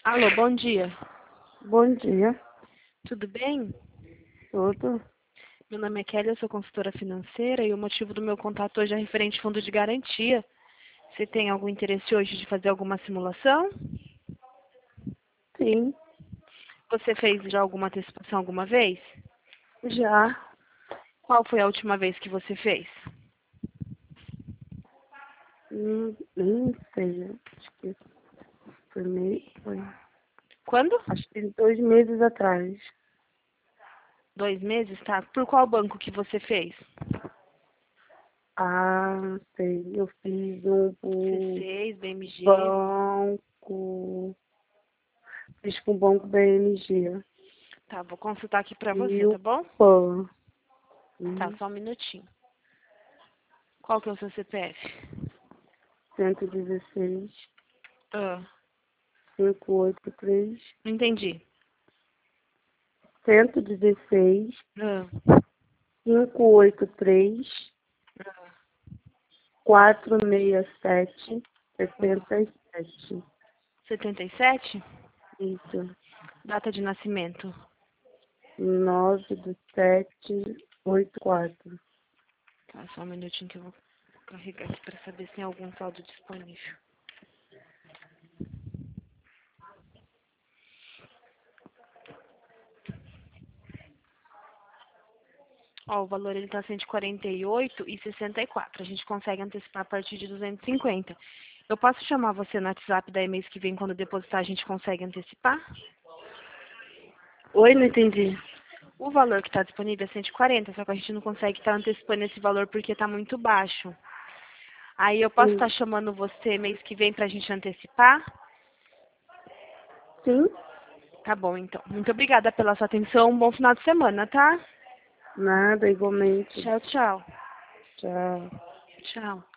Alô, bom dia. Bom dia, Tudo bem? tudo? Meu nome é Kelly, eu sou consultora financeira e o motivo do meu contato hoje é referente ao fundo de garantia. Você tem algum interesse hoje de fazer alguma simulação? Sim, Você fez já alguma antecipação alguma vez? já. Qual foi a última vez que você fez? Nem sei, acho que foi, Quando? acho que 2 meses atrás. 2 meses, tá? Por qual banco que você fez? Ah, não sei, eu fiz um por C6, BMG. banco, fiz com o banco BMG Tá, vou consultar aqui pra e você, tá o bom? PAN, Tá, só um minutinho. Qual que é o seu CPF? 116, Ah, 583, não entendi. 116, Ah, 583, ah, 467, ah. 77. 77? Isso. Data de nascimento. 9/7/84. Tá, só um minutinho que eu vou carregar aqui para saber se tem algum saldo disponível. Ó, o valor ele tá 148,64. A gente consegue antecipar a partir de 250. Eu posso chamar você no WhatsApp daí mês que vem, quando depositar a gente consegue antecipar? Oi, não entendi. O valor que está disponível é 140, só que a gente não consegue estar antecipando esse valor porque está muito baixo. Aí eu posso estar Sim. chamando você mês que vem para a gente antecipar? Sim? Tá bom, então. Muito obrigada pela sua atenção. Um bom final de semana, tá? Nada, igualmente. Tchau, tchau. Tchau. Tchau.